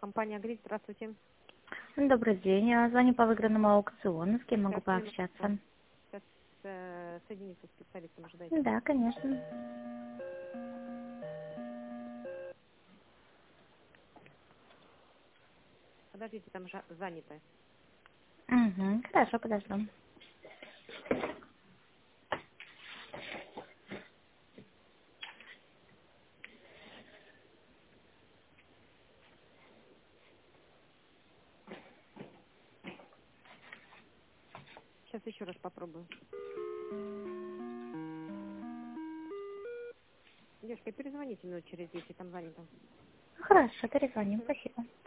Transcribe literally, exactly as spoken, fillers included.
Компания «Грид», здравствуйте. Добрый день. Я звоню по выигранному аукциону. С кем могу Сейчас, пообщаться? сейчас э, соединиться с специалистом, ожидайте. Да, конечно. Подождите, там жа- занято. Угу, хорошо, подожду. Сейчас еще раз попробую. Девушка, перезвоните минут через десять, там занято. Хорошо, перезвоним. Спасибо.